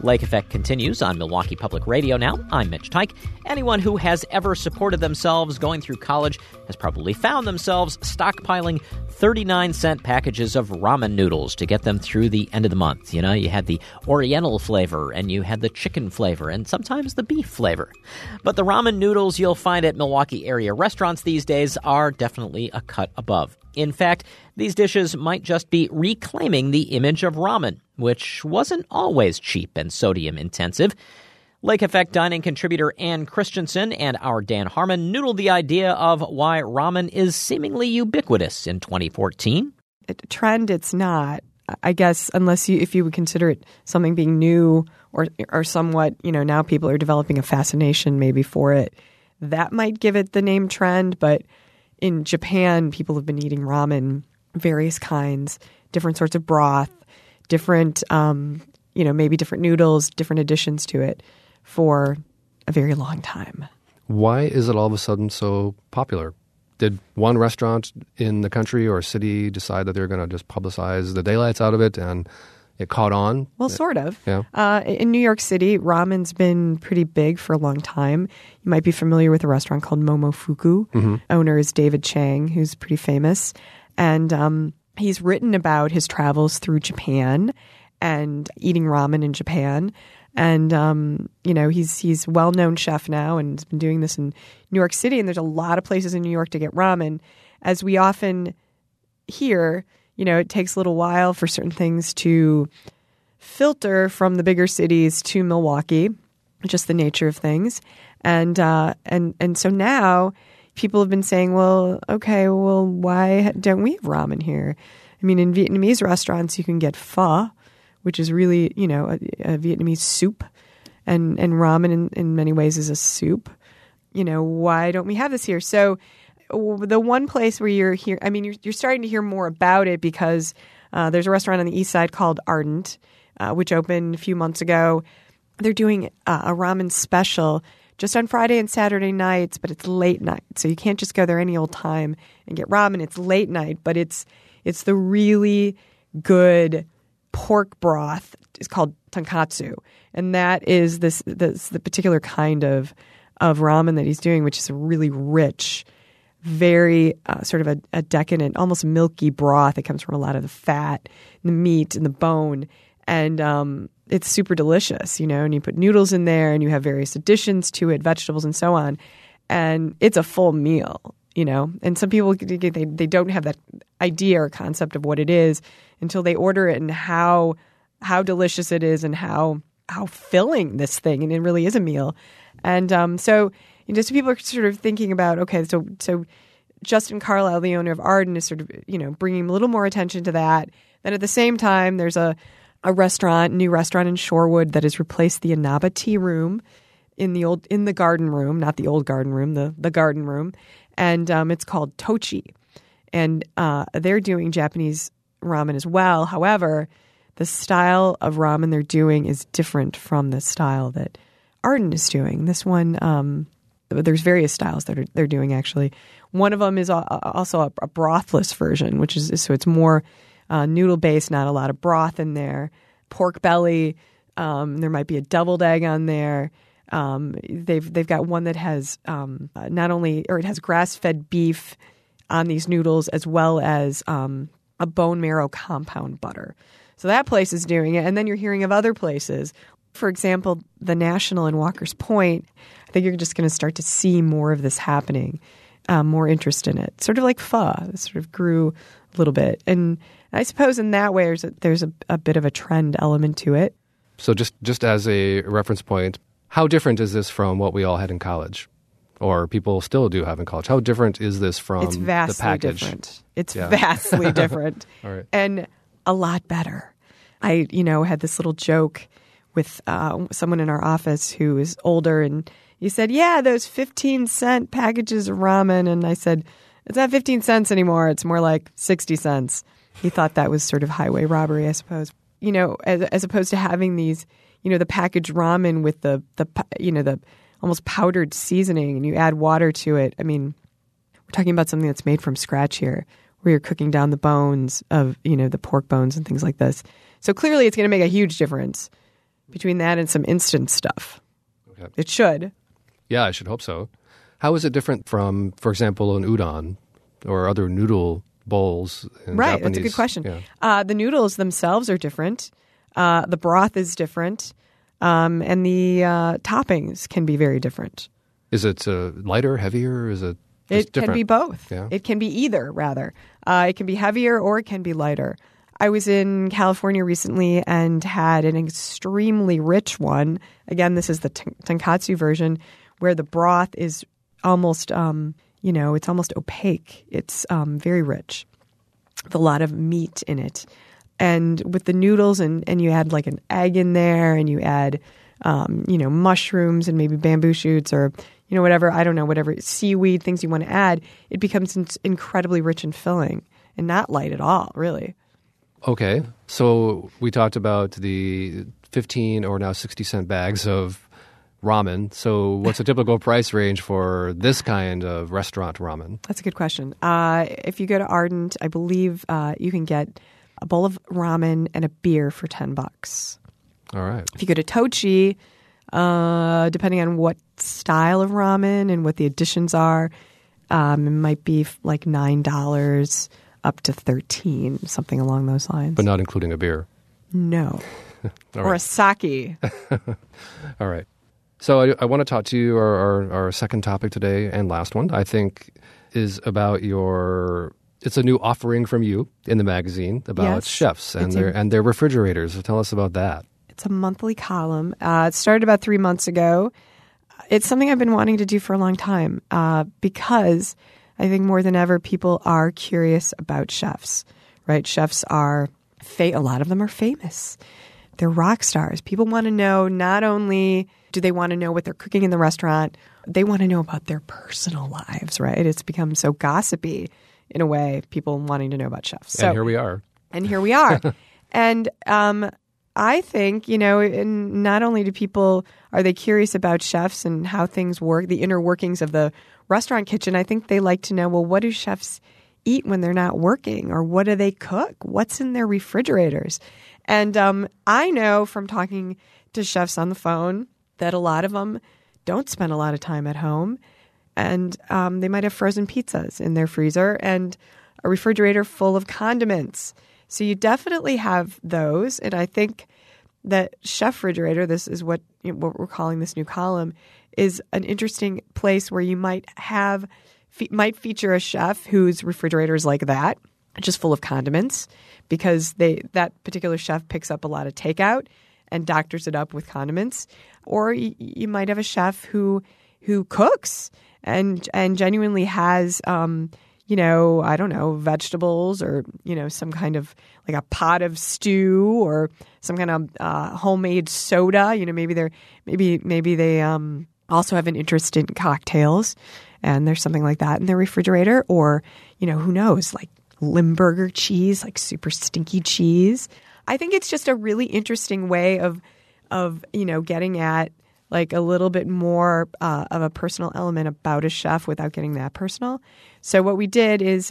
Lake Effect continues on Milwaukee Public Radio now. I'm Mitch Tyke. Anyone who has ever supported themselves going through college has probably found themselves stockpiling 39-cent packages of ramen noodles to get them through the end of the month. You know, you had the Oriental flavor, and you had the chicken flavor, and sometimes the beef flavor. But the ramen noodles you'll find at Milwaukee area restaurants these days are definitely a cut above. In fact, these dishes might just be reclaiming the image of ramen, which wasn't always cheap and sodium intensive. Lake Effect Dining contributor Ann Christensen and our Dan Harmon noodled the idea of why ramen is seemingly ubiquitous in 2014. A trend, it's not, I guess, unless if you would consider it something being new or somewhat, now people are developing a fascination maybe for it. That might give it the name trend, but in Japan, people have been eating ramen, various kinds, different sorts of broth, different, maybe different noodles, different additions to it for a very long time. Why is it all of a sudden so popular? Did one restaurant in the country or city decide that they're going to just publicize the daylights out of it and it caught on? Well, sort of. Yeah. In New York City, ramen's been pretty big for a long time. You might be familiar with a restaurant called Momofuku. Mm-hmm. Owner is David Chang, who's pretty famous. And he's written about his travels through Japan and eating ramen in Japan. And, he's a well-known chef now and has been doing this in New York City. And there's a lot of places in New York to get ramen. As we often hear, it takes a little while for certain things to filter from the bigger cities to Milwaukee, just the nature of things. And so now people have been saying, well, why don't we have ramen here? I mean, in Vietnamese restaurants, you can get pho, which is really, a Vietnamese soup. And ramen in many ways is a soup. Why don't we have this here? So the one place where you're here, you're starting to hear more about it because there's a restaurant on the east side called Ardent, which opened a few months ago. They're doing a ramen special just on Friday and Saturday nights, but it's late night. So you can't just go there any old time and get ramen. It's late night, but it's the really good pork broth. Is called tonkatsu, and that is the particular kind of ramen that he's doing, which is a really rich, very sort of a decadent, almost milky broth. It comes from a lot of the fat, and the meat, and the bone, and it's super delicious, and you put noodles in there, and you have various additions to it, vegetables, and so on, and it's a full meal. And some people, they don't have that idea or concept of what it is until they order it and how delicious it is and how filling this thing, and it really is a meal. And so just people are sort of thinking about, okay, so Justin Carlisle, the owner of Ardent, is sort of, bringing a little more attention to that. Then at the same time, there's a new restaurant in Shorewood that has replaced the Inaba Tea Room in the garden room, not the old garden room, the garden room. And it's called Tochi. And they're doing Japanese ramen as well. However, the style of ramen they're doing is different from the style that Ardent is doing. This one, there's various styles that they're doing, actually. One of them is also a brothless version, which is, so it's more noodle-based, not a lot of broth in there. Pork belly, there might be a deviled egg on there. They've got one that has it has grass-fed beef on these noodles, as well as a bone marrow compound butter. So that place is doing it. And then you're hearing of other places. For example, the National in Walker's Point. I think you're just going to start to see more of this happening, more interest in it. Sort of like pho. It sort of grew a little bit. And I suppose in that way there's a bit of a trend element to it. So just as a reference point, how different is this from what we all had in college? Or people still do have in college? How different is this from the package? It's vastly different. It's vastly different. All right. And a lot better. I, had this little joke with someone in our office who is older, and he said, yeah, those 15-cent packages of ramen. And I said, it's not 15 cents anymore. It's more like 60 cents. He thought that was sort of highway robbery, I suppose. As opposed to having these, the packaged ramen with the almost powdered seasoning, and you add water to it. I mean, we're talking about something that's made from scratch here, where you're cooking down the bones of, the pork bones and things like this. So clearly it's going to make a huge difference. between that and some instant stuff. Okay. It should. Yeah, I should hope so. How is it different from, for example, an udon or other noodle bowls in Right, Japanese? that's a good question. Yeah. The noodles themselves are different. The broth is different. And the toppings can be very different. Is it lighter, heavier? Is it just It different? can be both. Yeah. It can be either, rather. It can be heavier or it can be lighter. I was in California recently and had an extremely rich one. Again, this is the tonkatsu version, where the broth is almost, it's almost opaque. It's very rich with a lot of meat in it. And with the noodles, and you add like an egg in there, and you add, mushrooms and maybe bamboo shoots or, whatever seaweed things you want to add, it becomes incredibly rich and filling and not light at all, really. Okay. So we talked about the 15 or now 60-cent bags of ramen. So what's a typical price range for this kind of restaurant ramen? That's a good question. If you go to Ardent, I believe you can get a bowl of ramen and a beer for $10. All right. If you go to Tochi, depending on what style of ramen and what the additions are, it might be like $9 up to $13, something along those lines. But not including a beer. No. All Or right. a sake. All right. So I want to talk to you, our second topic today and last one, I think, is about it's a new offering from you in the magazine about Yes. chefs and their refrigerators. So tell us about that. It's a monthly column. It started about 3 months ago. It's something I've been wanting to do for a long time because I think more than ever people are curious about chefs, right? Chefs are, a lot of them are famous. They're rock stars. People want to know, not only do they want to know what they're cooking in the restaurant, they want to know about their personal lives, right? It's become so gossipy in a way, people wanting to know about chefs. So, And here we are. And here we are. And I think, and not only do people, are they curious about chefs and how things work, the inner workings of the restaurant kitchen, I think they like to know, well, what do chefs eat when they're not working? Or what do they cook? What's in their refrigerators? And I know from talking to chefs on the phone that a lot of them don't spend a lot of time at home. And they might have frozen pizzas in their freezer and a refrigerator full of condiments. So you definitely have those. And I think that Chef Refrigerator, this is what we're calling this new column, is an interesting place where you might feature a chef whose refrigerator is like that, just full of condiments, because that particular chef picks up a lot of takeout and doctors it up with condiments. Or you might have a chef who cooks and genuinely has, I don't know, vegetables or, some kind of like a pot of stew or some kind of homemade soda. Maybe they also have an interest in cocktails and there's something like that in their refrigerator. Or, who knows, like Limburger cheese, like super stinky cheese. I think it's just a really interesting way of getting at like a little bit more of a personal element about a chef without getting that personal. So what we did is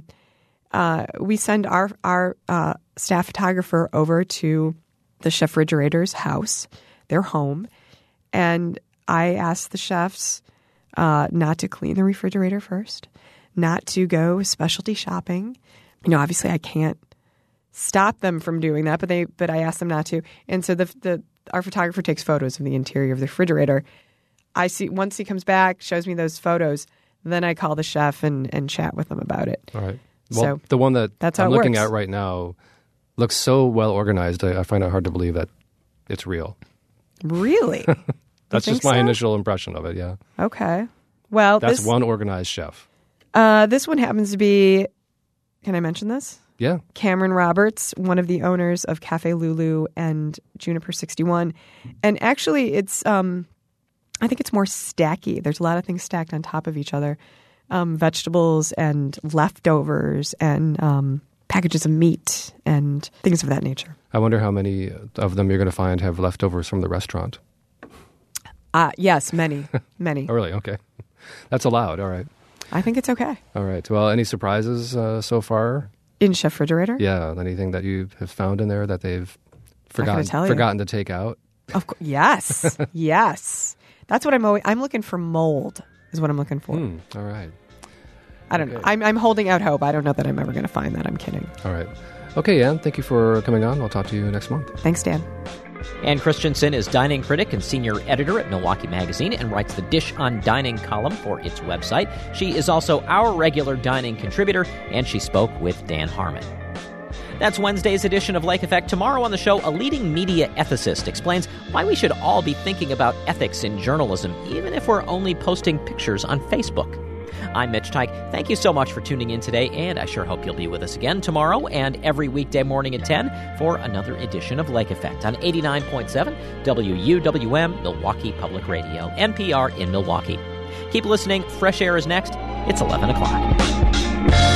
we send our staff photographer over to the Chef Refrigerator's house, their home, and I asked the chefs not to clean the refrigerator first, not to go specialty shopping. Obviously I can't stop them from doing that, but I asked them not to. And so our photographer takes photos of the interior of the refrigerator. Once he comes back, shows me those photos, then I call the chef and chat with them about it. All right. Well, So the one that's I'm how it looking works. at right now looks so well organized. I find it hard to believe that it's real. Really? That's think just my so? initial impression of it. Yeah. Okay. Well, That's one organized chef. this one happens to be, can I mention this? Yeah. Cameron Roberts, one of the owners of Cafe Lulu and Juniper 61. And actually it's, I think it's more stacky. There's a lot of things stacked on top of each other. Vegetables and leftovers and packages of meat and things of that nature. I wonder how many of them you're going to find have leftovers from the restaurant. Yes, many, many. Oh, really? Okay. That's allowed. All right. I think it's okay. All right. Well, any surprises so far? In Chef Refrigerator? Yeah. Anything that you have found in there that they've Not gonna tell you. forgotten to take out? Of course, yes, yes. That's what I'm looking for. Mold is what I'm looking for. All right. I don't know. I'm holding out hope. I don't know that I'm ever going to find that. I'm kidding. All right. Okay, Anne, thank you for coming on. I'll talk to you next month. Thanks, Dan. Ann Christensen is dining critic and senior editor at Milwaukee Magazine and writes the Dish on Dining column for its website. She is also our regular dining contributor, and she spoke with Dan Harmon. That's Wednesday's edition of Lake Effect. Tomorrow on the show, a leading media ethicist explains why we should all be thinking about ethics in journalism, even if we're only posting pictures on Facebook. I'm Mitch Tyke. Thank you so much for tuning in today, and I sure hope you'll be with us again tomorrow and every weekday morning at 10 for another edition of Lake Effect on 89.7 WUWM, Milwaukee Public Radio, NPR in Milwaukee. Keep listening. Fresh Air is next. It's 11 o'clock.